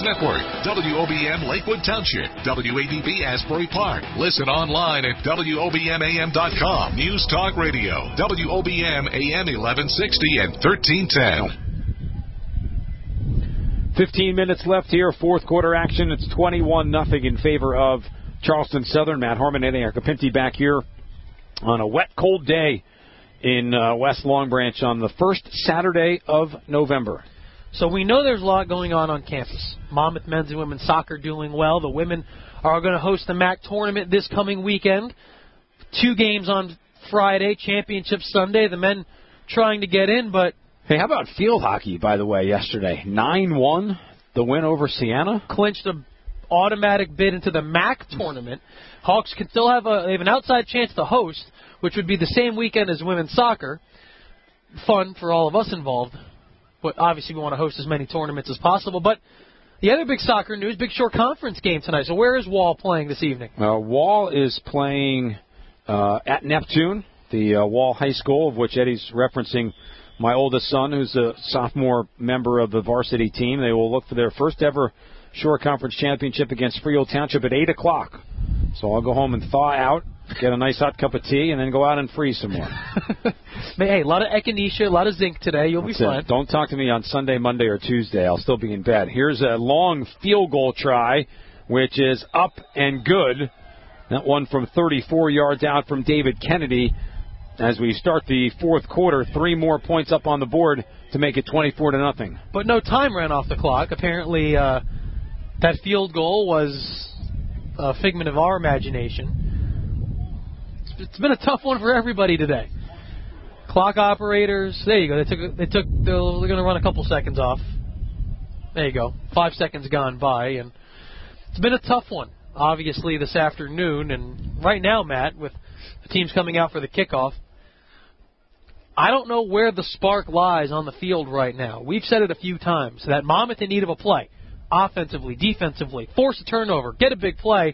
Network, WOBM Lakewood Township, WADB Asbury Park. Listen online at WOBMAM.com. News Talk Radio, WOBM AM 1160 and 1310. 15 minutes left here, fourth quarter action. It's 21-0 in favor of Charleston Southern. Matt Harmon and Erica Pinty back here on a wet, cold day in West Long Branch on the first Saturday of November. So we know there's a lot going on campus. Monmouth men's and women's soccer doing well. The women are going to host the MAC tournament this coming weekend. 2 games on Friday, championship Sunday. The men trying to get in, but... Hey, how about field hockey, by the way, yesterday? 9-1, the win over Siena. Clinched an automatic bid into the MAC tournament. Hawks can still have an outside chance to host, which would be the same weekend as women's soccer. Fun for all of us involved. But obviously we want to host as many tournaments as possible. But the other big soccer news, Big Shore Conference game tonight. So where is Wall playing this evening? Wall is playing at Neptune, the Wall High School, of which Eddie's referencing my oldest son, who's a sophomore member of the varsity team. They will look for their first ever Shore Conference championship against Freehold Township at 8 o'clock. So I'll go home and thaw out, get a nice hot cup of tea, and then go out and freeze some more. Hey, a lot of echinacea, a lot of zinc today. You'll be fine. Don't talk to me on Sunday, Monday, or Tuesday. I'll still be in bed. Here's a long field goal try, which is up and good. That one from 34 yards out from David Kennedy. As we start the fourth quarter, 3 more points up on the board to make it 24-0. But no time ran off the clock. Apparently, that field goal was a figment of our imagination. It's been a tough one for everybody today. Clock operators, there you go. They're going to run a couple seconds off. There you go. 5 seconds gone by, and it's been a tough one. Obviously, this afternoon, and right now, Matt, with the teams coming out for the kickoff, I don't know where the spark lies on the field right now. We've said it a few times, that Monmouth in need of a play, offensively, defensively, force a turnover, get a big play.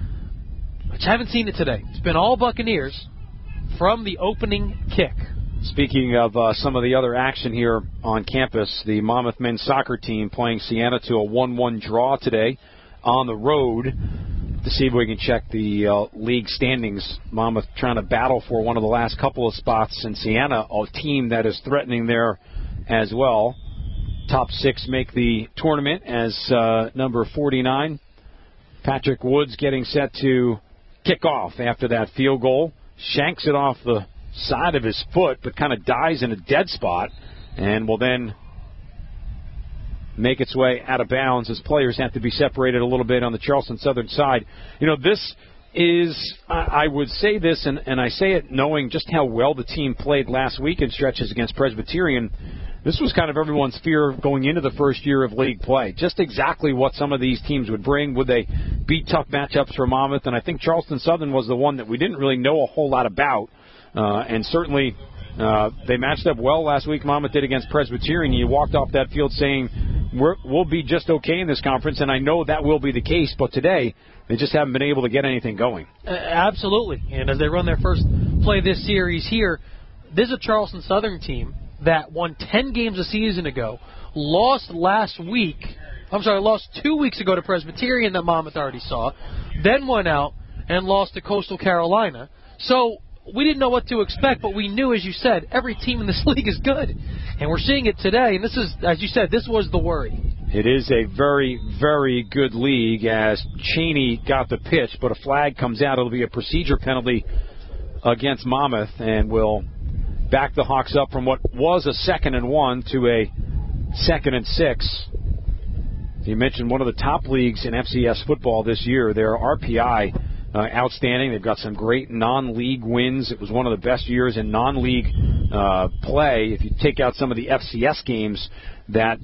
I haven't seen it today. It's been all Buccaneers from the opening kick. Speaking of some of the other action here on campus, the Monmouth men's soccer team playing Siena to a 1-1 draw today on the road. To see if we can check the league standings. Monmouth trying to battle for one of the last couple of spots, and Siena, a team that is threatening there as well. Top 6 make the tournament as number 49. Patrick Woods getting set to kick off after that field goal. Shanks it off the side of his foot, but kind of dies in a dead spot, and will then make its way out of bounds as players have to be separated a little bit on the Charleston Southern side. You know, this is, I would say this, and I say it knowing just how well the team played last week in stretches against Presbyterian. This was kind of everyone's fear going into the first year of league play. Just exactly what some of these teams would bring. Would they be tough matchups for Monmouth? And I think Charleston Southern was the one that we didn't really know a whole lot about. And certainly they matched up well last week. Monmouth did against Presbyterian. You walked off that field saying, we'll be just okay in this conference, and I know that will be the case. But today, they just haven't been able to get anything going. Absolutely. And as they run their first play this series here, this is a Charleston Southern team that won 10 games a season ago, lost 2 weeks ago to Presbyterian that Monmouth already saw, then went out and lost to Coastal Carolina. So we didn't know what to expect, but we knew, as you said, every team in this league is good. And we're seeing it today, and this is, as you said, this was the worry. It is a very, very good league as Cheney got the pitch, but a flag comes out. It'll be a procedure penalty against Monmouth, and will back the Hawks up from what was a 2nd and 1 to a 2nd and 6. You mentioned one of the top leagues in FCS football this year. Their RPI outstanding. They've got some great non-league wins. It was one of the best years in non-league play. If you take out some of the FCS games, that's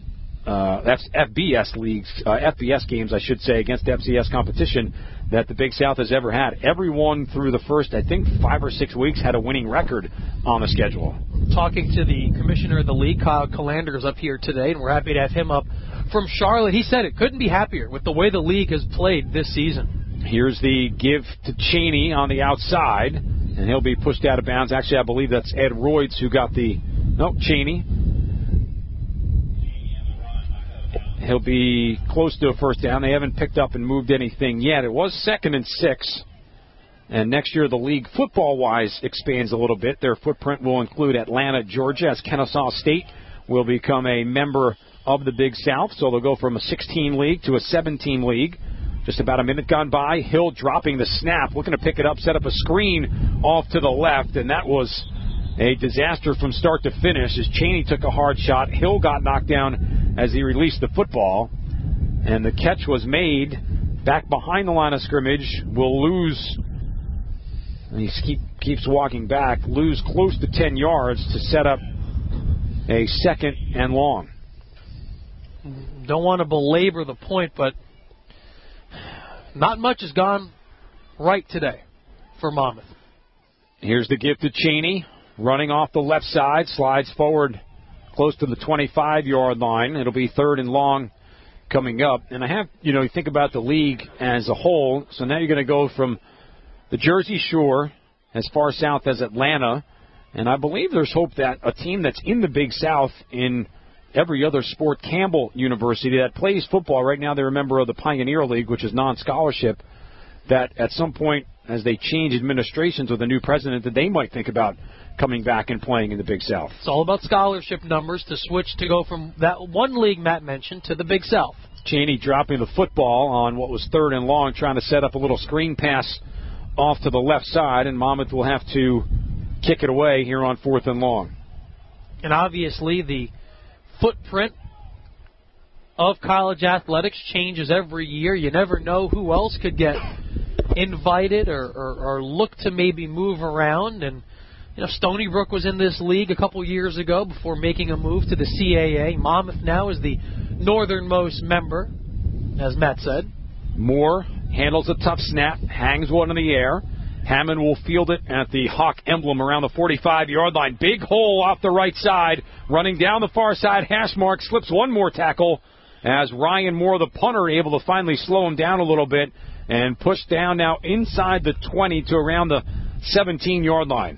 FBS leagues, FBS games, I should say, against FCS competition that the Big South has ever had. Everyone through the first, I think, 5 or 6 weeks had a winning record on the schedule. Talking to the commissioner of the league, Kyle Callander, is up here today, and we're happy to have him up from Charlotte. He said it couldn't be happier with the way the league has played this season. Here's the give to Cheney on the outside, and he'll be pushed out of bounds. Actually, I believe that's Ed Royds who got Cheney. He'll be close to a first down. They haven't picked up and moved anything yet. It was 2nd and 6. And next year, the league, football-wise, expands a little bit. Their footprint will include Atlanta, Georgia, as Kennesaw State will become a member of the Big South. So they'll go from a 16 league to a 17 league. Just about a minute gone by. Hill dropping the snap, looking to pick it up, set up a screen off to the left, and that was a disaster from start to finish as Chaney took a hard shot. Hill got knocked down as he released the football, and the catch was made back behind the line of scrimmage. Will lose, and he keeps walking back, lose close to 10 yards to set up a 2nd and long. Don't want to belabor the point, but not much has gone right today for Monmouth. Here's the give to Chaney. Running off the left side, slides forward close to the 25-yard line. It'll be 3rd and long coming up. And you think about the league as a whole. So now you're going to go from the Jersey Shore as far south as Atlanta. And I believe there's hope that a team that's in the Big South in every other sport, Campbell University, that plays football. Right now they're a member of the Pioneer League, which is non-scholarship, that at some point as they change administrations with a new president, that they might think about coming back and playing in the Big South. It's all about scholarship numbers to switch to go from that one league Matt mentioned to the Big South. Chaney dropping the football on what was 3rd and long, trying to set up a little screen pass off to the left side, and Monmouth will have to kick it away here on 4th and long. And obviously the footprint of college athletics changes every year. You never know who else could get invited or look to maybe move around. And Stony Brook was in this league a couple years ago before making a move to the CAA. Monmouth now is the northernmost member, as Matt said. Moore handles a tough snap, hangs one in the air. Hammond will field it at the Hawk emblem around the 45-yard line. Big hole off the right side. Running down the far side, hash mark, slips one more tackle as Ryan Moore, the punter, able to finally slow him down a little bit and push down now inside the 20 to around the 17-yard line.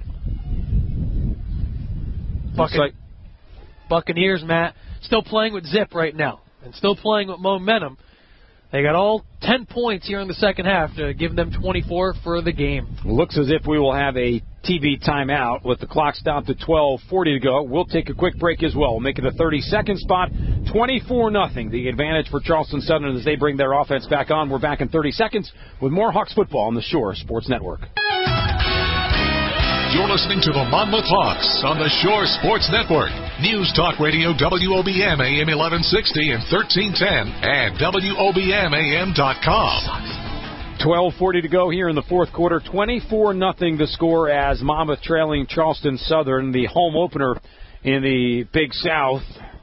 Buccaneers, Matt, still playing with zip right now and still playing with momentum. They got all 10 points here in the second half to give them 24 for the game. Looks as if we will have a TV timeout with the clock stopped at 12:40 to go. We'll take a quick break as well. We'll make it a 30-second spot, 24-0. The advantage for Charleston Southern as they bring their offense back on. We're back in 30 seconds with more Hawks football on the Shore Sports Network. You're listening to the Monmouth Hawks on the Shore Sports Network. News Talk Radio WOBM AM 1160 and 1310 and WOBMAM.com. 12:40 to go here in the fourth quarter. 24-0 the score as Monmouth trailing Charleston Southern, the home opener in the Big South.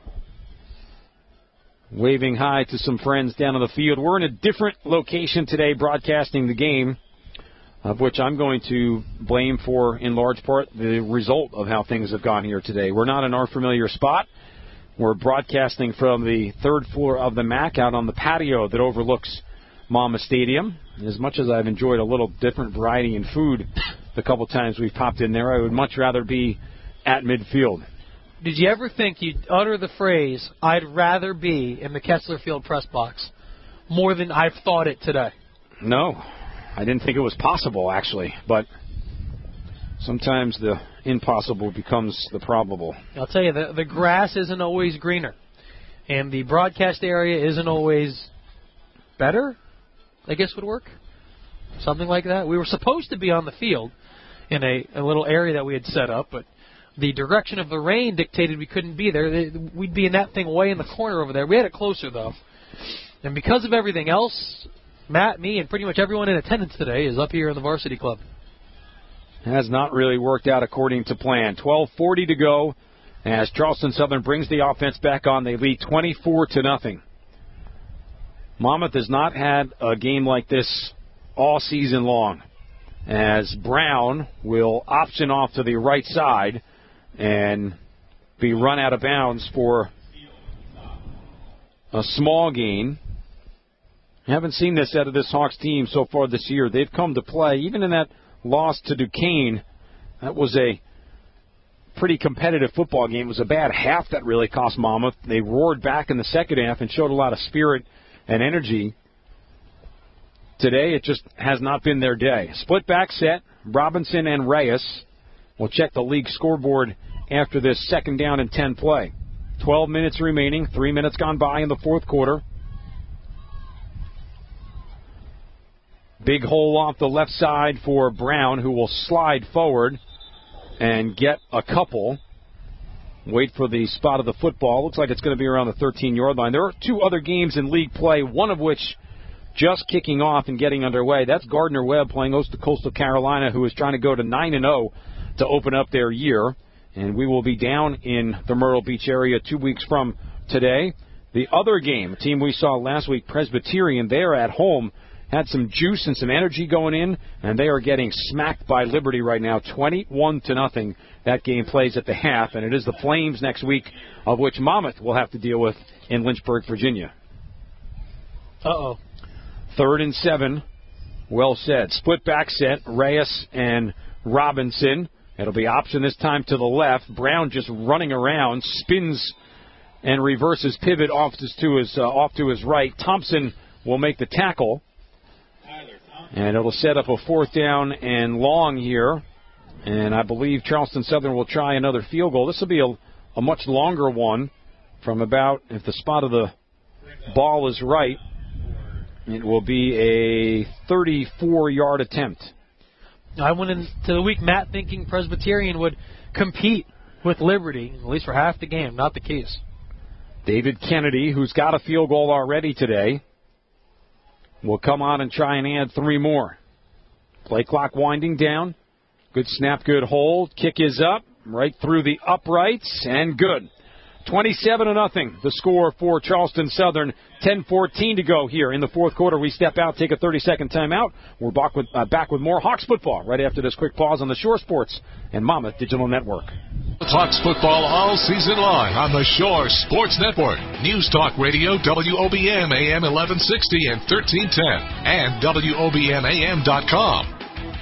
Waving hi to some friends down on the field. We're in a different location today broadcasting the game, of which I'm going to blame for, in large part, the result of how things have gone here today. We're not in our familiar spot. We're broadcasting from the 3rd floor of the MAC out on the patio that overlooks Monmouth Stadium. As much as I've enjoyed a little different variety in food the couple times we've popped in there, I would much rather be at midfield. Did you ever think you'd utter the phrase, "I'd rather be in the Kessler Field press box," more than I've thought it today? No. I didn't think it was possible, actually, but sometimes the impossible becomes the probable. I'll tell you, the grass isn't always greener, and the broadcast area isn't always better, I guess would work. Something like that. We were supposed to be on the field in a little area that we had set up, but the direction of the rain dictated we couldn't be there. We'd be in that thing way in the corner over there. We had it closer, though. And because of everything else, Matt, me, and pretty much everyone in attendance today is up here in the varsity club. Has not really worked out according to plan. 12:40 to go as Charleston Southern brings the offense back on. They lead 24-0. Monmouth has not had a game like this all season long, as Brown will option off to the right side and be run out of bounds for a small gain. Haven't seen this out of this Hawks team so far this year. They've come to play. Even in that loss to Duquesne, that was a pretty competitive football game. It was a bad half that really cost Monmouth. They roared back in the second half and showed a lot of spirit and energy. Today, it just has not been their day. Split back set, Robinson and Reyes. We'll check the league scoreboard after this second down and 10 play. 12 minutes remaining, 3 minutes gone by in the fourth quarter. Big hole off the left side for Brown, who will slide forward and get a couple. Wait for the spot of the football. Looks like it's going to be around the 13-yard line. There are two other games in league play, one of which just kicking off and getting underway. That's Gardner Webb playing host to Coastal Carolina, who is trying to go to 9-0 to open up their year. And we will be down in the Myrtle Beach area 2 weeks from today. The other game, a team we saw last week, Presbyterian, they are at home. Had some juice and some energy going in, and they are getting smacked by Liberty right now, 21-0. That game plays at the half, and it is the Flames next week, of which Monmouth will have to deal with in Lynchburg, Virginia. Uh-oh. 3rd and 7. Well said. Split back set, Reyes and Robinson. It'll be option this time to the left. Brown just running around, spins and reverses pivot off to his right. Thompson will make the tackle. And it'll set up a 4th down and long here. And I believe Charleston Southern will try another field goal. This will be a much longer one from about, if the spot of the ball is right, it will be a 34-yard attempt. I went into the week, Matt, thinking Presbyterian would compete with Liberty, at least for half the game. Not the case. David Kennedy, who's got a field goal already today, will come on and try and add 3 more. Play clock winding down. Good snap, good hold. Kick is up, right through the uprights, and good. 27-0, the score for Charleston Southern. 10:14 to go here in the fourth quarter. We step out, take a 30-second timeout. We're back with more Hawks football right after this quick pause on the Shore Sports and Monmouth Digital Network. Hawks football all season long on the Shore Sports Network. News Talk Radio, WOBM AM 1160 and 1310, and WOBMAM.com.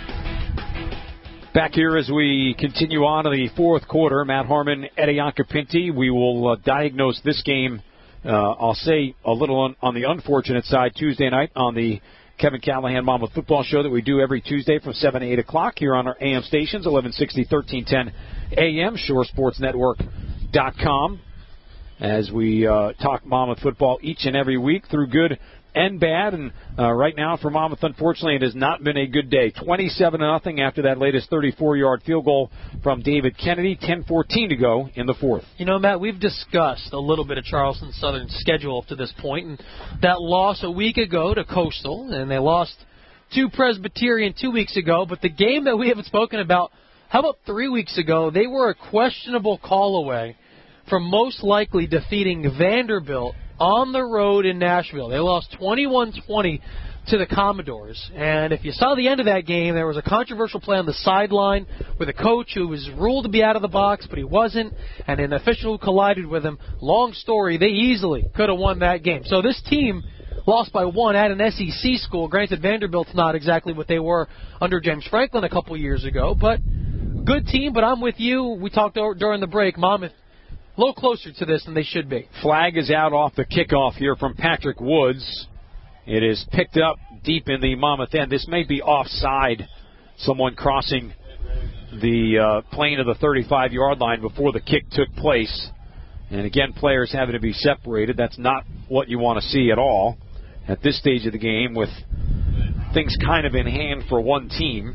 Back here as we continue on to the fourth quarter. Matt Harmon, Eddie Iacopinti. We will diagnose this game, I'll say, a little on the unfortunate side, Tuesday night on the Kevin Callahan Monmouth Football Show that we do every Tuesday from 7 to 8 o'clock here on our AM stations, 1160, 1310 AM, ShoreSportsNetwork.com, as we talk Monmouth football each and every week through good and bad. And right now for Monmouth, unfortunately, it has not been a good day. 27-0 after that latest 34-yard field goal from David Kennedy. 10:14 to go in the fourth. You know, Matt, we've discussed a little bit of Charleston Southern's schedule up to this point, and that loss a week ago to Coastal, and they lost to Presbyterian 2 weeks ago. But the game that we haven't spoken about, how about 3 weeks ago? They were a questionable call away from most likely defeating Vanderbilt on the road in Nashville. They lost 21-20 to the Commodores. And if you saw the end of that game, there was a controversial play on the sideline with a coach who was ruled to be out of the box, but he wasn't, and an official collided with him. Long story, they easily could have won that game. So this team lost by 1 at an SEC school. Granted, Vanderbilt's not exactly what they were under James Franklin a couple years ago, but good team. But I'm with you. We talked during the break, Monmouth a little closer to this than they should be. Flag is out off the kickoff here from Patrick Woods. It is picked up deep in the Monmouth end. This may be offside. Someone crossing the plane of the 35-yard line before the kick took place. And again, players having to be separated. That's not what you want to see at all at this stage of the game, with things kind of in hand for one team.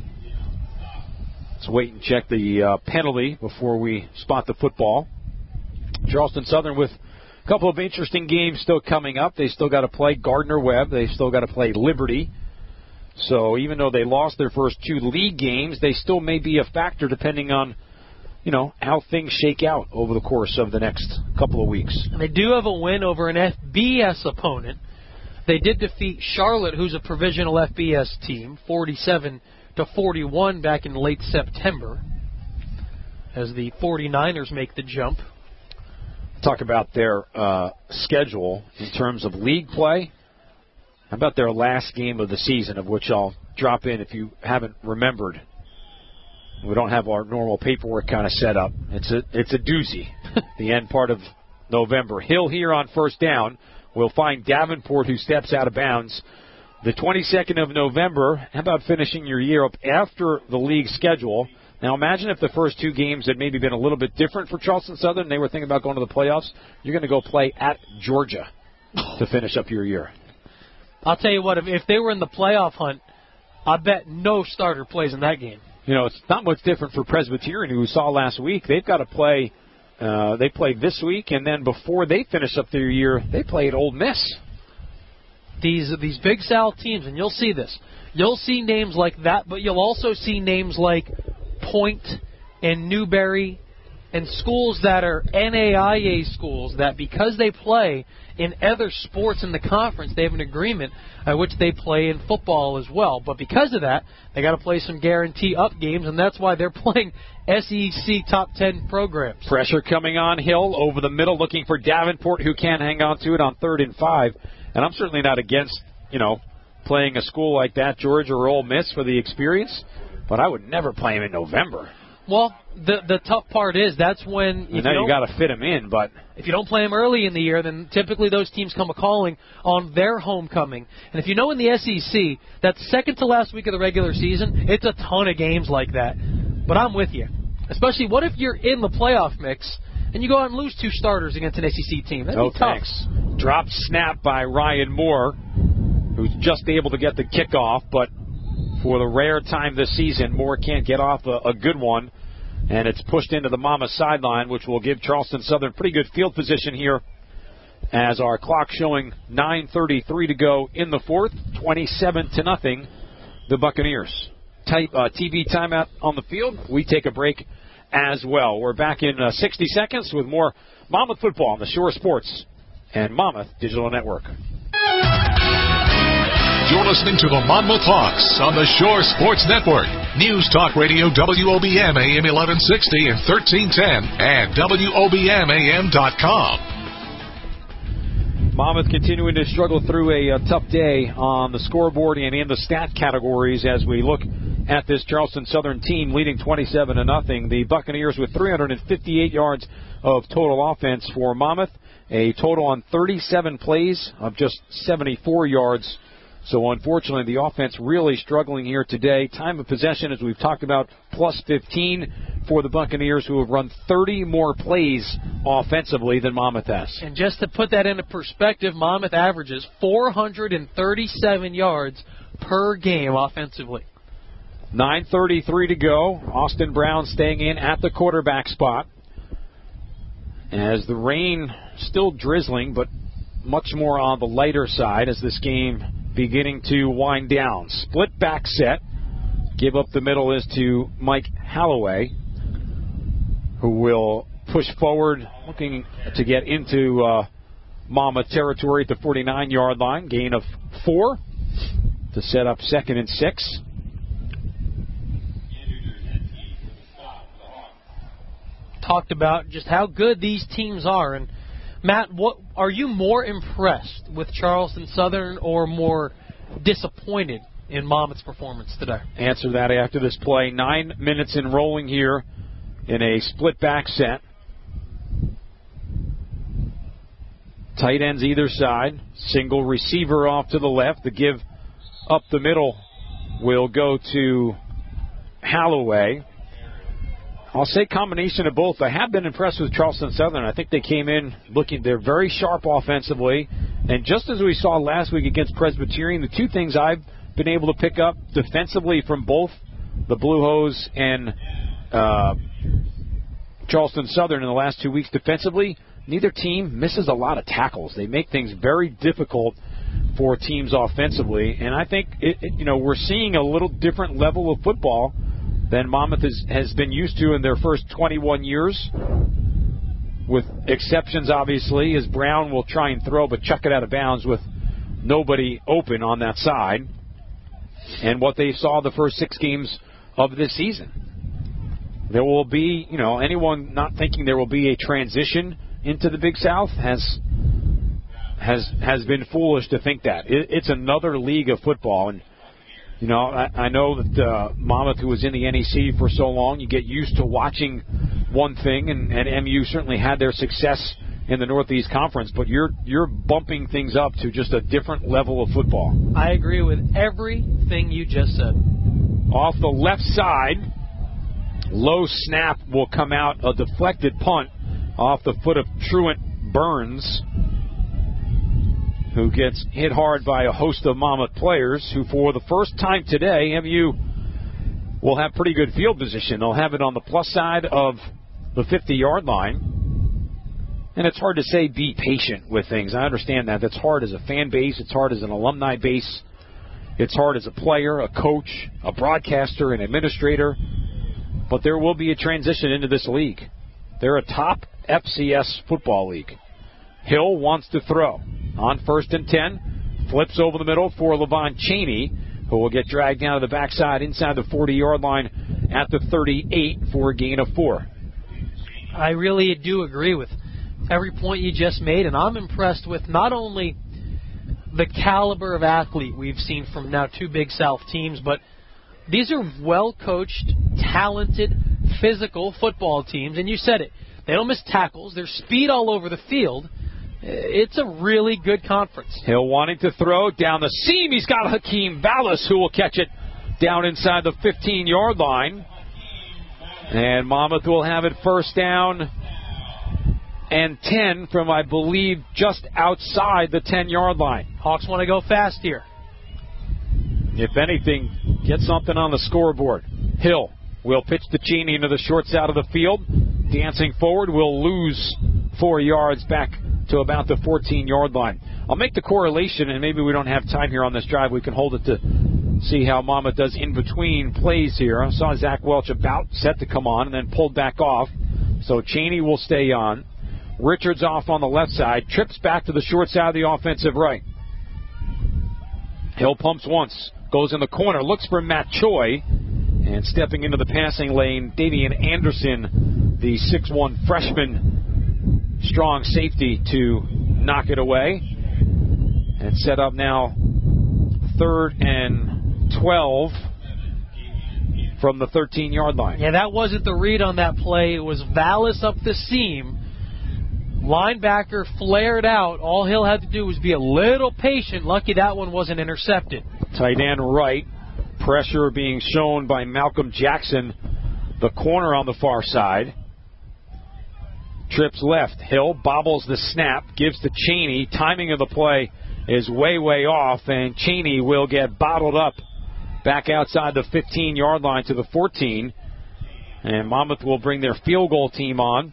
Let's wait and check the penalty before we spot the football. Charleston Southern with a couple of interesting games still coming up. They still got to play Gardner Webb. They still got to play Liberty. So even though they lost their first 2 league games, they still may be a factor depending on, you know, how things shake out over the course of the next couple of weeks. And they do have a win over an FBS opponent. They did defeat Charlotte, who's a provisional FBS team, 47-41 back in late September, as the 49ers make the jump. Talk about their schedule in terms of league play. How about their last game of the season, of which I'll drop in if you haven't remembered. We don't have our normal paperwork kind of set up. It's a doozy, the end part of November. Hill here on first down will find Davenport, who steps out of bounds. The 22nd of November, how about finishing your year up after the league schedule? Now, imagine if the first two games had maybe been a little bit different for Charleston Southern. They were thinking about going to the playoffs. You're going to go play at Georgia to finish up your year. I'll tell you what, if they were in the playoff hunt, I bet no starter plays in that game. It's not much different for Presbyterian, who we saw last week. They've got to play. They play this week, and then before they finish up their year, they play at Ole Miss. These Big South teams, and you'll see this. You'll see names like that, but you'll also see names like Point and Newberry and schools that are NAIA schools that because they play in other sports in the conference, they have an agreement at which they play in football as well. But because of that, they got to play some guarantee up games, and that's why they're playing SEC top 10 programs. Pressure coming on Hill over the middle, looking for Davenport, who can't hang on to it on 3rd and 5. And I'm certainly not against, playing a school like that, Georgia or Ole Miss, for the experience, but I would never play him in November. Well, the tough part is that's when you got to fit him in, but if you don't play him early in the year, then typically those teams come a-calling on their homecoming. And if you know in the SEC, that second to last week of the regular season, it's a ton of games like that. But I'm with you. Especially, what if you're in the playoff mix and you go out and lose 2 starters against an SEC team? That'd be tough. Thanks. Drop snap by Ryan Moore, who's just able to get the kickoff, but for the rare time this season, Moore can't get off a good one, and it's pushed into the Mama sideline, which will give Charleston Southern pretty good field position here as our clock showing 9:33 to go in the fourth, 27-0, the Buccaneers. TV timeout on the field. We take a break as well. We're back in 60 seconds with more Monmouth football on the Shore Sports and Monmouth Digital Network. You're listening to the Monmouth Hawks on the Shore Sports Network. News Talk Radio WOBM AM 1160 and 1310 and WOBMAM.com. Monmouth continuing to struggle through a tough day on the scoreboard and in the stat categories as we look at this Charleston Southern team leading 27-0. The Buccaneers with 358 yards of total offense for Monmouth. A total on 37 plays of just 74 yards. So, unfortunately, the offense really struggling here today. Time of possession, as we've talked about, plus 15 for the Buccaneers, who have run 30 more plays offensively than Monmouth has. And just to put that into perspective, Monmouth averages 437 yards per game offensively. 9:33 to go. Austin Brown staying in at the quarterback spot. As the rain still drizzling, but much more on the lighter side as this game beginning to wind down. Split back set. Give up the middle is to Mike Halloway, who will push forward, looking to get into Monmouth territory at the 49-yard line. Gain of 4 to set up 2nd and 6. Talked about just how good these teams are. And Matt, what are you more impressed with Charleston Southern or more disappointed in Monmouth's performance today? Answer that after this play. 9 minutes in rolling here in a split back set. Tight ends either side. Single receiver off to the left. The give up the middle will go to Halloway. I'll say combination of both. I have been impressed with Charleston Southern. I think they came in looking, they're very sharp offensively. And just as we saw last week against Presbyterian, the two things I've been able to pick up defensively from both the Blue Hose and Charleston Southern in the last 2 weeks defensively, neither team misses a lot of tackles. They make things very difficult for teams offensively. And I think, we're seeing a little different level of football than Monmouth has been used to in their first 21 years, with exceptions, obviously, as Brown will try and throw but chuck it out of bounds with nobody open on that side, and what they saw the first 6 games of this season. There will be, anyone not thinking there will be a transition into the Big South has been foolish to think that. It's another league of football, and You know, I know that Monmouth, who was in the NEC for so long, you get used to watching one thing, and MU certainly had their success in the Northeast Conference, but you're bumping things up to just a different level of football. I agree with everything you just said. Off the left side, low snap will come out, a deflected punt off the foot of Truant Burns, who gets hit hard by a host of Monmouth players, who for the first time today, MU will have pretty good field position. They'll have it on the plus side of the 50-yard line. And it's hard to say be patient with things. I understand that. That's hard as a fan base. It's hard as an alumni base. It's hard as a player, a coach, a broadcaster, an administrator. But there will be a transition into this league. They're a top FCS football league. Hill wants to throw. On 1st and 10, flips over the middle for Levon Chaney, who will get dragged down to the backside inside the 40-yard line at the 38 for a gain of 4. I really do agree with every point you just made, and I'm impressed with not only the caliber of athlete we've seen from now 2 Big South teams, but these are well-coached, talented, physical football teams, and you said it. They don't miss tackles. There's speed all over the field. It's a really good conference. Hill wanting to throw down the seam. He's got Hakeem Ballas, who will catch it down inside the 15-yard line. And Monmouth will have it first down and 10 from, I believe, just outside the 10-yard line. Hawks want to go fast here. If anything, get something on the scoreboard. Hill will pitch to Cheney into the short side of the field. Dancing forward, will lose 4 yards back to about the 14-yard line. I'll make the correlation, and maybe we don't have time here on this drive. We can hold it to see how Monmouth does in between plays here. I saw Zach Welch about set to come on and then pulled back off. So Cheney will stay on. Richards off on the left side. Trips back to the short side of the offensive right. Hill pumps once. Goes in the corner. Looks for Matt Choi. And stepping into the passing lane, Davian Anderson, the 6'1 freshman, strong safety to knock it away. And set up now 3rd and 12 from the 13-yard line. Yeah, that wasn't the read on that play. It was Vallis up the seam. Linebacker flared out. All Hill had to do was be a little patient. Lucky that one wasn't intercepted. Tight end right. Pressure being shown by Malcolm Jackson, the corner on the far side. Trips left. Hill bobbles the snap, gives to Cheney. Timing of the play is way, way off, and Cheney will get bottled up back outside the 15-yard line to the 14. And Monmouth will bring their field goal team on.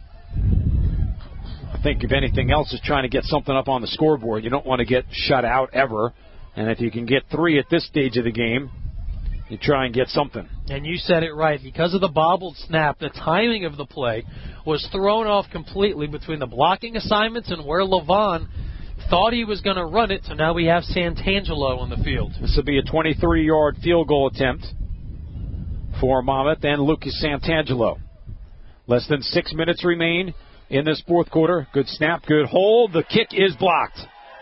I think if anything else is trying to get something up on the scoreboard. You don't want to get shut out ever. And if you can get 3 at this stage of the game, you try and get something. And you said it right. Because of the bobbled snap, the timing of the play was thrown off completely between the blocking assignments and where Levon thought he was going to run it. So now we have Santangelo on the field. This will be a 23-yard field goal attempt for Monmouth and Lucas Santangelo. Less than 6 minutes remain in this fourth quarter. Good snap, good hold. The kick is blocked.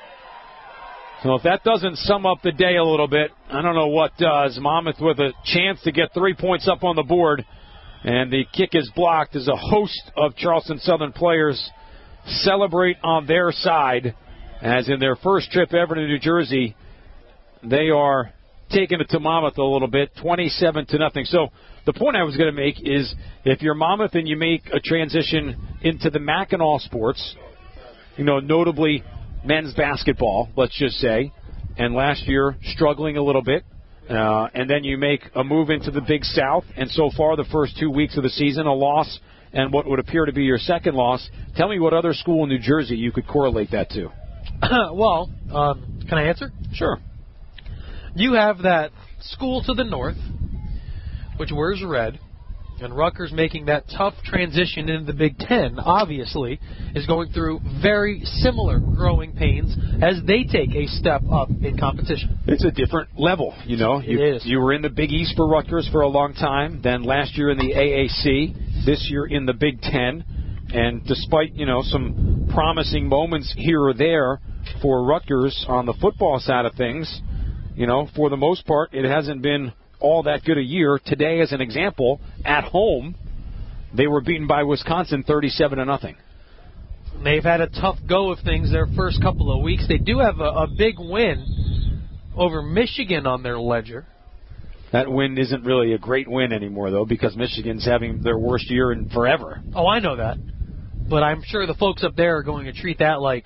So if that doesn't sum up the day a little bit, I don't know what does. Monmouth with a chance to get 3 points up on the board, and the kick is blocked as a host of Charleston Southern players celebrate on their side, as in their first trip ever to New Jersey, they are taking it to Monmouth a little bit, 27-0. So the point I was going to make is if you're Monmouth and you make a transition into the MAC and all sports, you know, notably men's basketball, let's just say, and last year struggling a little bit, and then you make a move into the Big South, and so far the first 2 weeks of the season, a loss and what would appear to be your second loss. Tell me what other school in New Jersey you could correlate that to. Well, can I answer? Sure. You have that school to the north, which wears red, and Rutgers making that tough transition into the Big Ten, obviously, is going through very similar growing pains as they take a step up in competition. It's a different level, you know. It is. You were in the Big East for Rutgers for a long time, then last year in the AAC, this year in the Big Ten, and despite, you know, some promising moments here or there for Rutgers on the football side of things, for the most part, it hasn't been all that good a year. Today, as an example, at home, they were beaten by Wisconsin 37-0. They've had a tough go of things their first couple of weeks. They do have a big win over Michigan on their ledger. That win isn't really a great win anymore, though, because Michigan's having their worst year in forever. Oh, I know that. But I'm sure the folks up there are going to treat that like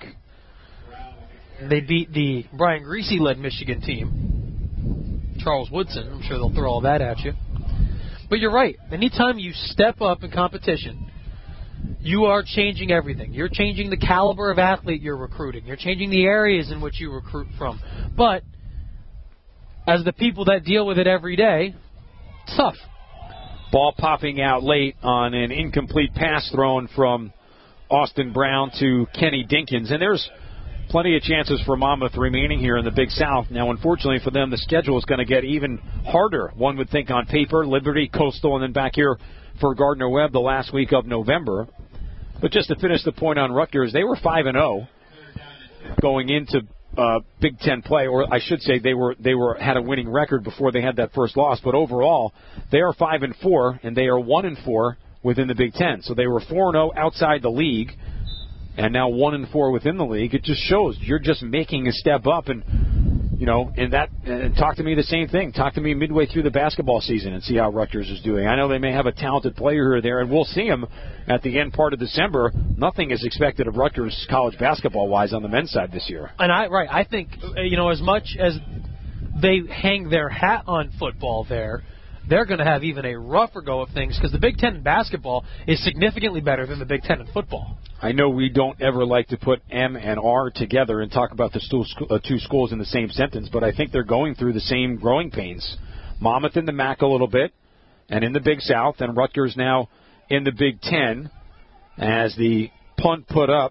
they beat the Brian Griese-led Michigan team. Charles Woodson, I'm sure they'll throw all that at you. But you're right. Anytime you step up in competition, you are changing everything. You're changing the caliber of athlete you're recruiting. You're changing the areas in which you recruit from. But as the people that deal with it every day, it's tough. Ball popping out late on an incomplete pass thrown from Austin Brown to Kenny Dinkins. And there's plenty of chances for Monmouth remaining here in the Big South. Now, unfortunately for them, the schedule is going to get even harder, one would think, on paper. Liberty, Coastal, and then back here for Gardner-Webb the last week of November. But just to finish the point on Rutgers, they were 5-0 going into Big Ten play, or I should say they had a winning record before they had that first loss. But overall, they are 5-4, and they are 1-4 within the Big Ten. So they were 4-0 outside the league, and now 1-4 within the league. It just shows you're just making a step up, and talk to me the same thing. Talk to me midway through the basketball season and see how Rutgers is doing. I know they may have a talented player here or there, and we'll see them at the end part of December. Nothing is expected of Rutgers college basketball-wise on the men's side this year. And I think, as much as they hang their hat on football there, they're going to have even a rougher go of things because the Big Ten in basketball is significantly better than the Big Ten in football. I know we don't ever like to put M and R together and talk about the two schools in the same sentence, but I think they're going through the same growing pains. Monmouth in the MAC a little bit, and in the Big South, and Rutgers now in the Big Ten, as the punt put up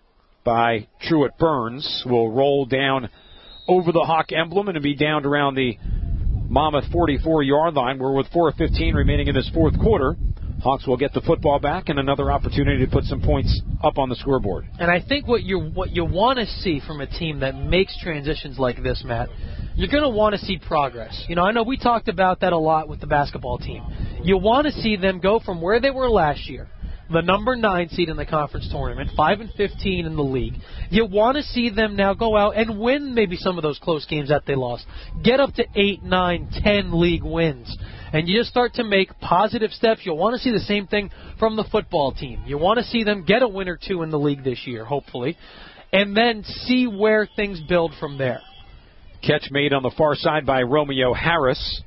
by Truett Burns will roll down over the Hawk emblem and be down around the Monmouth 44-yard line. We're with 4:15 remaining in this fourth quarter. Hawks will get the football back and another opportunity to put some points up on the scoreboard. And I think what you want to see from a team that makes transitions like this, Matt, you're going to want to see progress. I know we talked about that a lot with the basketball team. You want to see them go from where they were last year, the number 9 seed in the conference tournament, 5-15 in the league. You want to see them now go out and win maybe some of those close games that they lost. Get up to 8, 9, 10 league wins. And you just start to make positive steps. You'll want to see the same thing from the football team. You want to see them get a win or two in the league this year, hopefully, and then see where things build from there. Catch made on the far side by Romeo Harris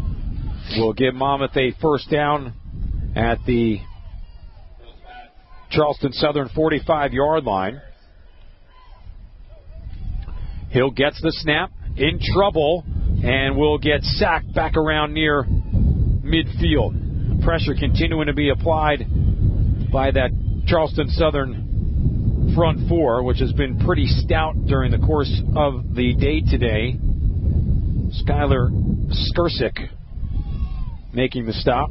will give Monmouth a first down at the Charleston Southern 45-yard line. Hill gets the snap, in trouble, and will get sacked back around near midfield. Pressure continuing to be applied by that Charleston Southern front four, which has been pretty stout during the course of the day today. Skylar Skirsik making the stop.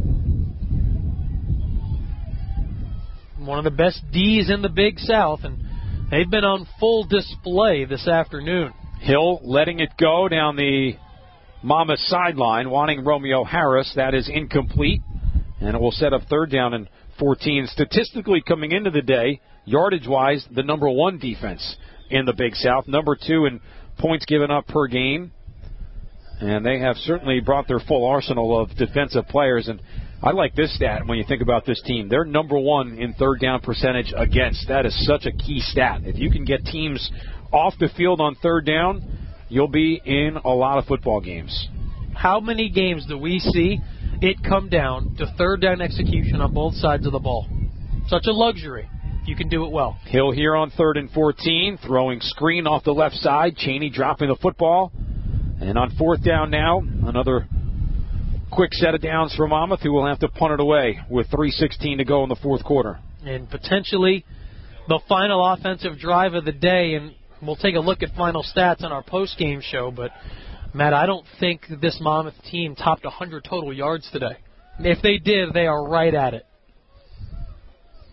One of the best D's in the Big South, and they've been on full display this afternoon. Hill letting it go down the Monmouth sideline, wanting Romeo Harris. That is incomplete, and it will set up third down and 14. Statistically, coming into the day, yardage-wise, the number 1 defense in the Big South, number 2 in points given up per game, and they have certainly brought their full arsenal of defensive players. And I like this stat when you think about this team. They're number 1 in third down percentage against. That is such a key stat. If you can get teams off the field on third down, you'll be in a lot of football games. How many games do we see it come down to third down execution on both sides of the ball? Such a luxury if you can do it well. Hill here on 3rd and 14, throwing screen off the left side. Cheney dropping the football. And on 4th down now, another quick set of downs for Monmouth, who will have to punt it away with 3:16 to go in the fourth quarter. And potentially the final offensive drive of the day, and we'll take a look at final stats on our post-game show, but, Matt, I don't think this Monmouth team topped 100 total yards today. If they did, they are right at it.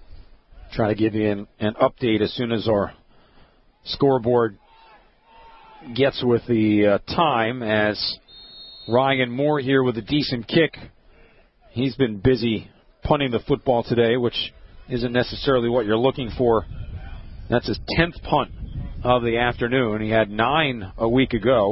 Try to give you an update as soon as our scoreboard gets with the time as Ryan Moore here with a decent kick. He's been busy punting the football today, which isn't necessarily what you're looking for. That's his 10th punt of the afternoon. He had 9 a week ago.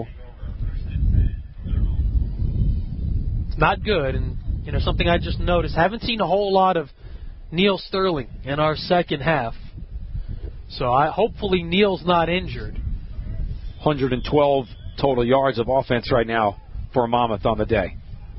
It's not good, and something I just noticed. Haven't seen a whole lot of Neil Sterling in our second half. So hopefully Neil's not injured. 112 total yards of offense right now for Monmouth on the day.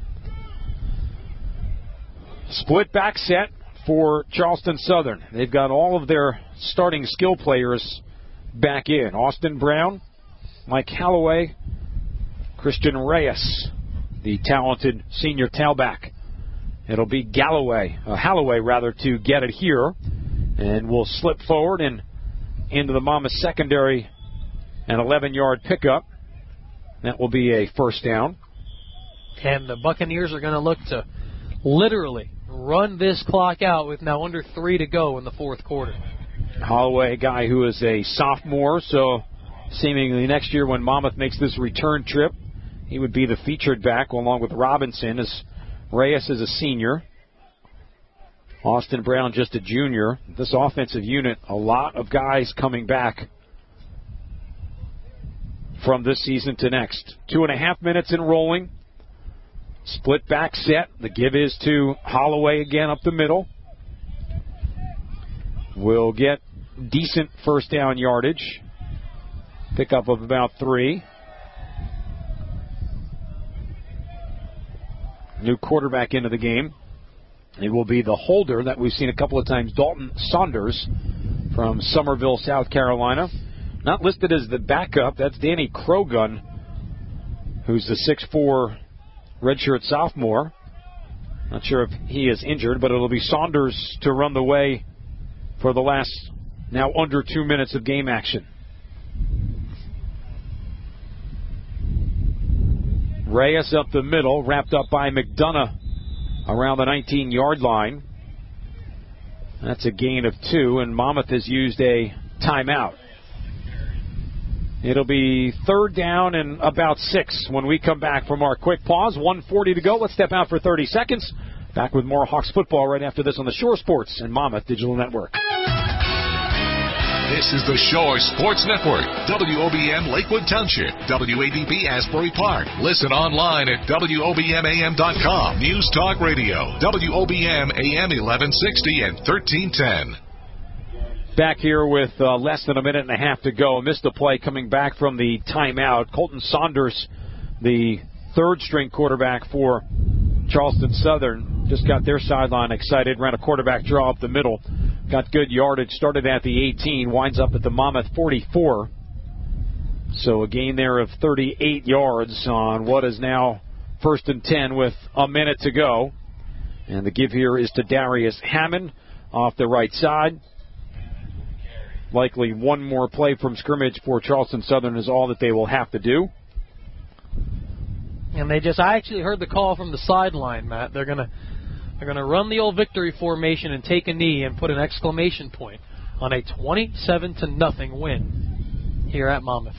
Split back set for Charleston Southern. They've got all of their starting skill players back in. Austin Brown, Mike Halloway, Christian Reyes, the talented senior tailback. It'll be Halloway to get it here, and we'll slip forward and into the Monmouth secondary, an 11-yard pickup. That will be a first down. And the Buccaneers are going to look to literally run this clock out with now under 3 to go in the fourth quarter. Holloway, a guy who is a sophomore, so seemingly next year when Monmouth makes this return trip, he would be the featured back along with Robinson, as Reyes is a senior. Austin Brown just a junior. This offensive unit, a lot of guys coming back from this season to next. 2.5 minutes in rolling. Split back set. The give is to Holloway again up the middle. Will get decent first down yardage. Pickup of about 3. New quarterback into the game. It will be the holder that we've seen a couple of times, Dalton Saunders from Somerville, South Carolina. Not listed as the backup. That's Danny Krogun, who's the 6'4" redshirt sophomore. Not sure if he is injured, but it'll be Saunders to run the way for the last now under 2 minutes of game action. Reyes up the middle, wrapped up by McDonough around the 19-yard line. That's a gain of 2, and Monmouth has used a timeout. It'll be third down and about 6 when we come back from our quick pause. 1:40 to go. Let's step out for 30 seconds. Back with more Hawks football right after this on the Shore Sports and Monmouth Digital Network. This is the Shore Sports Network. WOBM Lakewood Township. WADB Asbury Park. Listen online at WOBMAM.com. News Talk Radio. WOBM AM 1160 and 1310. Back here with less than a minute and a half to go. Missed a play coming back from the timeout. Colton Saunders, the third-string quarterback for Charleston Southern, just got their sideline excited. Ran a quarterback draw up the middle. Got good yardage. Started at the 18. Winds up at the Monmouth 44. So a gain there of 38 yards on what is now 1st and 10 with a minute to go. And the give here is to Darius Hammond off the right side. Likely one more play from scrimmage for Charleston Southern is all that they will have to do. And I actually heard the call from the sideline, Matt. They're gonna run the old victory formation and take a knee and put an exclamation point on a 27-0 win here at Monmouth.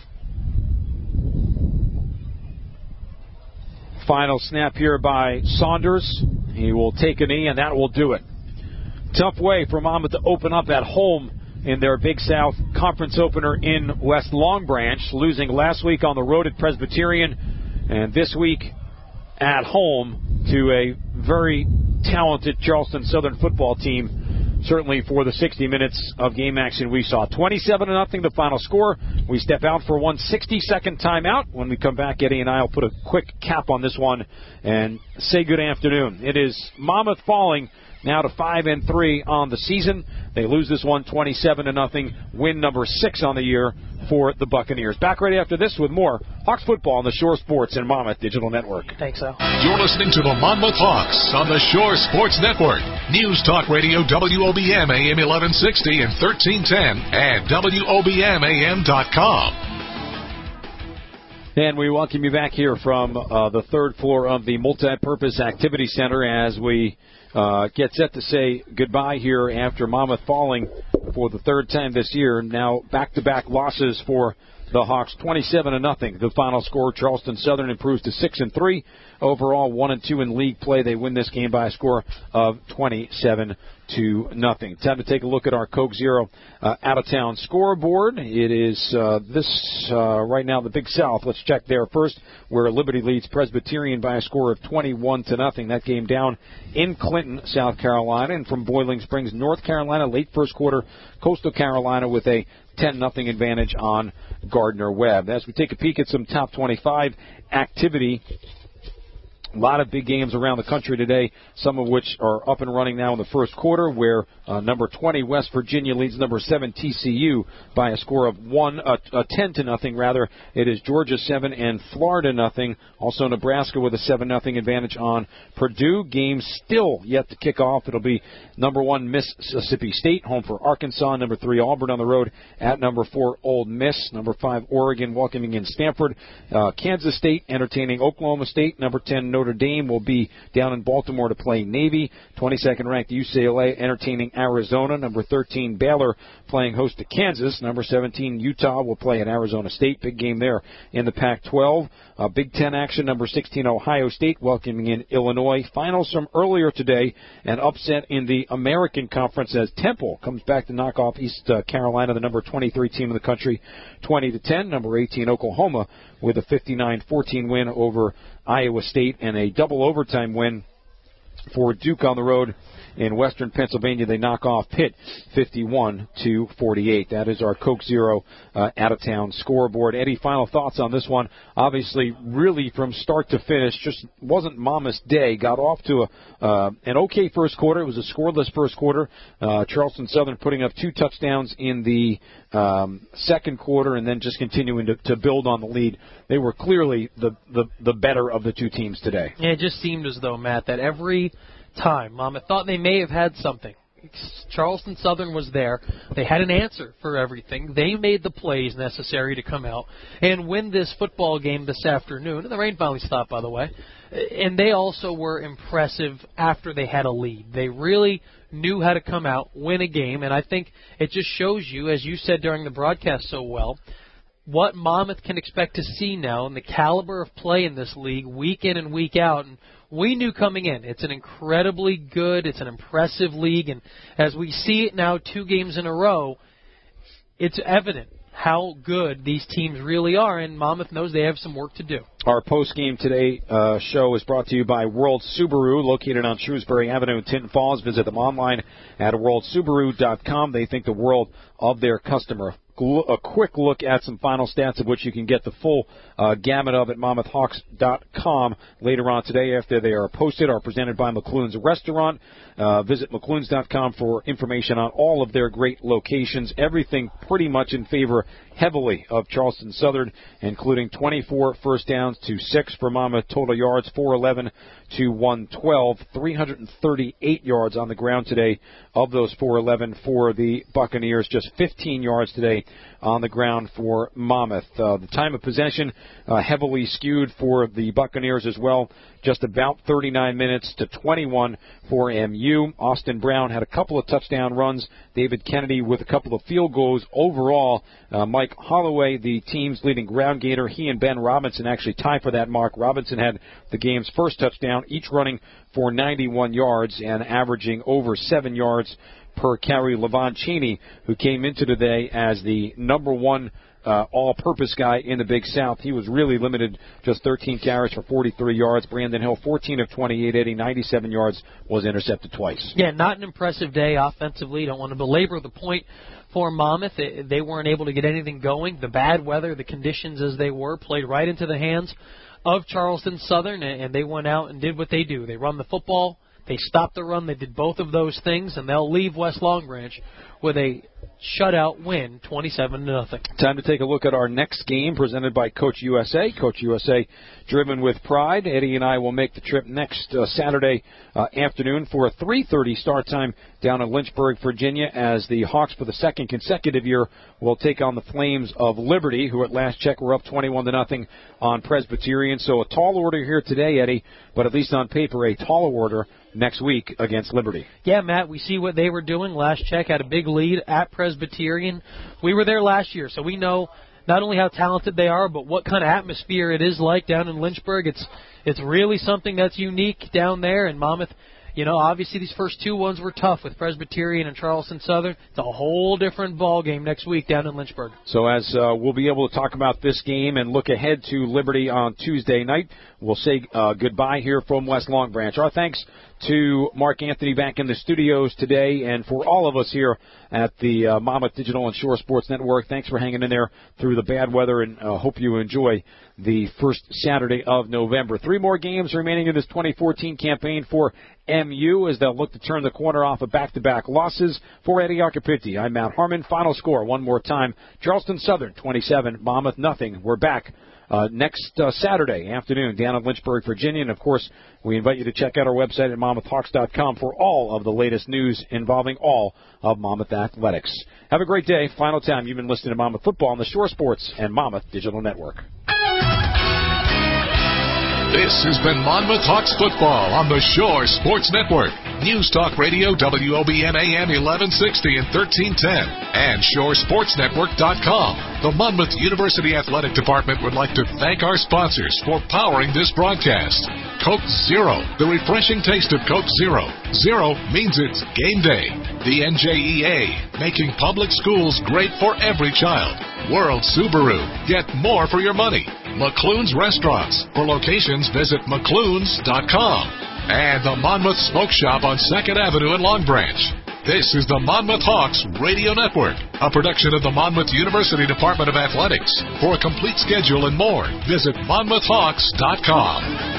Final snap here by Saunders. He will take a knee, and that will do it. Tough way for Monmouth to open up at home in their Big South Conference opener in West Long Branch, losing last week on the road at Presbyterian, and this week at home to a very talented Charleston Southern football team, certainly for the 60 minutes of game action we saw. 27-0 the final score. We step out for 1 60-second timeout. When we come back, Eddie and I will put a quick cap on this one and say good afternoon. It is Monmouth falling now to 5-3 on the season. They lose this one 27-0, win number 6 on the year for the Buccaneers. Back right after this with more Hawks football on the Shore Sports and Monmouth Digital Network. Thanks, Al. You're listening to the Monmouth Hawks on the Shore Sports Network. News Talk Radio WOBM AM 1160 and 1310 and WOBMAM.com. And we welcome you back here from the third floor of the Multi-Purpose Activity Center as we get set to say goodbye here after Monmouth falling for the third time this year. Now back-to-back losses for the Hawks 27-0. The final score, Charleston Southern improves to 6-3. Overall, 1-2 in league play. They win this game by a score of 27-0. Time to take a look at our Coke Zero out-of-town scoreboard. It is right now the Big South. Let's check there first, where Liberty leads Presbyterian by a score of 21-0. That game down in Clinton, South Carolina. And from Boiling Springs, North Carolina, late first quarter, Coastal Carolina with a 10-0 advantage on Gardner-Webb. As we take a peek at some top 25 activity, a lot of big games around the country today, some of which are up and running now in the first quarter, where number 20 West Virginia leads number 7 TCU by a score of 10-0 rather. It is Georgia 7 and Florida 0. Also Nebraska with a 7-0 advantage on Purdue. Game still yet to kick off. It'll be number 1 Mississippi State home for Arkansas. Number 3 Auburn on the road at number 4 Ole Miss. Number 5 Oregon welcoming in Stanford. Kansas State entertaining Oklahoma State. Number 10 Notre Dame will be down in Baltimore to play Navy. 22nd ranked UCLA entertaining Arizona. Number 13 Baylor playing host to Kansas. Number 17 Utah will play at Arizona State. Big game there in the Pac-12. Big Ten action. Number 16 Ohio State welcoming in Illinois. Finals from earlier today. An upset in the American Conference as Temple comes back to knock off East Carolina, the number 23 team in the country, 20-10. Number 18 Oklahoma with a 59-14 win over Iowa State and a double overtime win for Duke on the road in Western Pennsylvania. They knock off Pitt 51-48. That is our Coke Zero out-of-town scoreboard. Eddie, final thoughts on this one. Obviously, really from start to finish, just wasn't Monmouth's day. Got off to an okay first quarter. It was a scoreless first quarter. Charleston Southern putting up 2 touchdowns in the second quarter and then just continuing to build on the lead. They were clearly the better of the two teams today. Yeah, it just seemed as though, Matt, that every time Monmouth thought they may have had something, Charleston Southern was there. They had an answer for everything. They made the plays necessary to come out and win this football game this afternoon. And the rain finally stopped, by the way. And they also were impressive after they had a lead. They really knew how to come out, win a game, and I think it just shows you, as you said during the broadcast so well, what Monmouth can expect to see now and the caliber of play in this league week in and week out. And we knew coming in, it's an incredibly good, it's an impressive league, and as we see it now 2 games in a row, it's evident how good these teams really are, and Monmouth knows they have some work to do. Our post-game today show is brought to you by World Subaru, located on Shrewsbury Avenue in Tinton Falls. Visit them online at worldsubaru.com. They think the world of their customer. A quick look at some final stats of which you can get the full gamut of at MonmouthHawks.com later on today after they are posted, are presented by McClune's Restaurant. Visit McClune's.com for information on all of their great locations. Everything pretty much in favor heavily of Charleston Southern, including 24 first downs to 6 for Monmouth, total yards 411 to 112, 338 yards on the ground today. Of those 411 for the Buccaneers, just 15 yards today on the ground for Monmouth. The time of possession heavily skewed for the Buccaneers as well, just about 39 minutes to 21 for MU. Austin Brown had a couple of touchdown runs. David Kennedy with a couple of field goals. Overall, Mike Holloway, the team's leading ground gainer, he and Ben Robinson actually tied for that mark. Robinson had the game's first touchdown, each running for 91 yards and averaging over 7 yards per carry. Levon Cheney, who came into today as the number 1 all-purpose guy in the Big South, he was really limited, just 13 carries for 43 yards. Brandon Hill, 14 of 28, 97 yards, was intercepted twice. Yeah, not an impressive day offensively. Don't want to belabor the point for Monmouth. They weren't able to get anything going. The bad weather, the conditions as they were, played right into the hands of Charleston Southern, and they went out and did what they do. They run the football. They stopped the run. They did both of those things, and they'll leave West Long Branch with a shutout win, 27-0. Time to take a look at our next game presented by Coach USA. Coach USA, driven with pride. Eddie and I will make the trip next Saturday afternoon for a 3:30 start time down in Lynchburg, Virginia, as the Hawks for the second consecutive year will take on the Flames of Liberty, who at last check were up 21-0 on Presbyterian. So a tall order here today, Eddie, but at least on paper a taller order next week against Liberty. Yeah, Matt, we see what they were doing. Last check had a big lead at Presbyterian. We were there last year, so we know not only how talented they are, but what kind of atmosphere it is like down in Lynchburg. It's really something that's unique down there. And Monmouth, obviously these first 2 ones were tough with Presbyterian and Charleston Southern. It's a whole different ball game next week down in Lynchburg. So as we'll be able to talk about this game and look ahead to Liberty on Tuesday night, we'll say goodbye here from West Long Branch. Our thanks to Mark Anthony back in the studios today, and for all of us here at the Monmouth Digital and Shore Sports Network, thanks for hanging in there through the bad weather, and hope you enjoy the first Saturday of November. 3 more games remaining in this 2014 campaign for MU as they'll look to turn the corner off of back-to-back losses. For Eddie Occhipinti, I'm Matt Harmon. Final score one more time: Charleston Southern 27, Monmouth nothing. We're back next Saturday afternoon down in Lynchburg, Virginia. And, of course, we invite you to check out our website at MonmouthHawks.com for all of the latest news involving all of Monmouth athletics. Have a great day. Final time you've been listening to Monmouth Football on the Shore Sports and Monmouth Digital Network. This has been Monmouth Hawks football on the Shore Sports Network. News Talk Radio, WOBM AM 1160 and 1310, and ShoreSportsNetwork.com. The Monmouth University Athletic Department would like to thank our sponsors for powering this broadcast. Coke Zero, the refreshing taste of Coke Zero. Zero means it's game day. The NJEA, making public schools great for every child. World Subaru, get more for your money. McClune's Restaurants. For locations, visit McClunes.com. And the Monmouth Smoke Shop on 2nd Avenue in Long Branch. This is the Monmouth Hawks Radio Network, a production of the Monmouth University Department of Athletics. For a complete schedule and more, visit MonmouthHawks.com.